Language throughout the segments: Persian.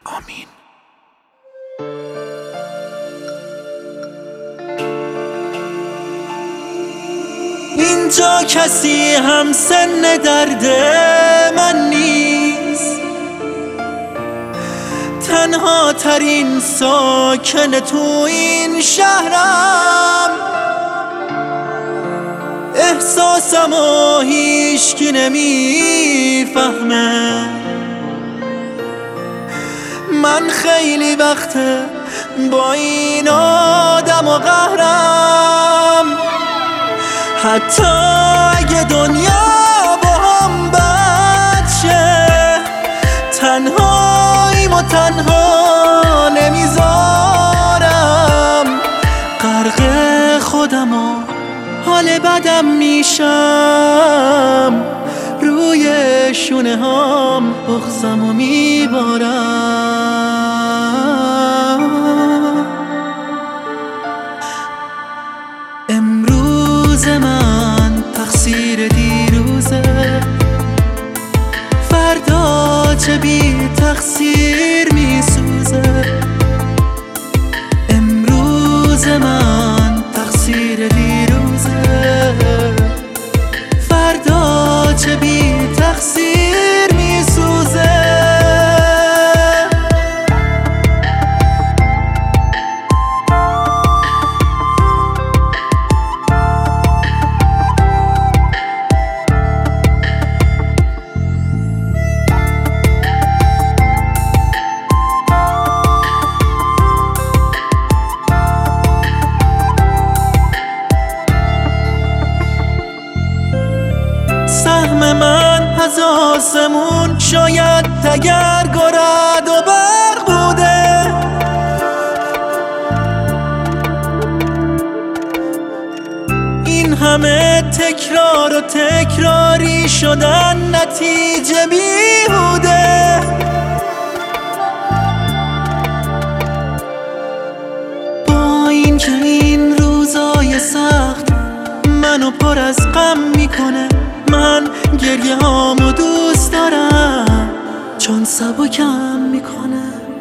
آمین. اینجا کسی هم سن درد من نیست، تنها ترین ساکن تو این شهرم. احساسمو هیچکی نمیفهمه، من خیلی وقته با این آدم و قهرم. حتی اگه دنیا با هم بد شه، تنهاییم و تنها نمیذارم. غرق خودم و حال بدم میشم، روی شونه هام بغضم و میبارم. امروز من تقصیر دیروزه، فردا چه بی تقصیر میسوزه. امروز من تقصیر دیروزه، فردا چه بی تقصیر میسوزه. سهم من از آسمون شاید تگرگ و رعد و برق بوده، این همه تکرار و تکراری شدن نتیجه بیهوده. با اینکه این روزای سخت منو پر از غم میکنه، من گریه هامو دوست دارم چون سبکم میکنه.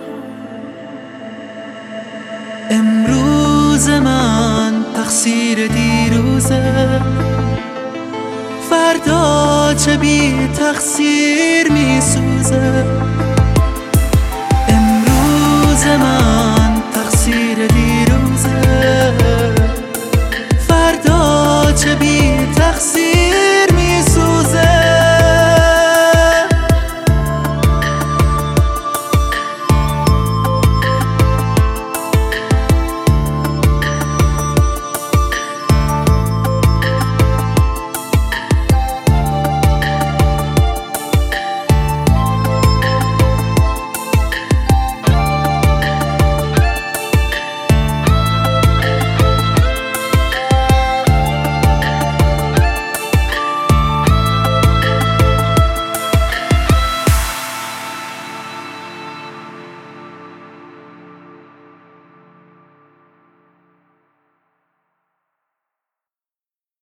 امروز من تقصیر دیروزه، فردا چه بی تقصیر میسوزه.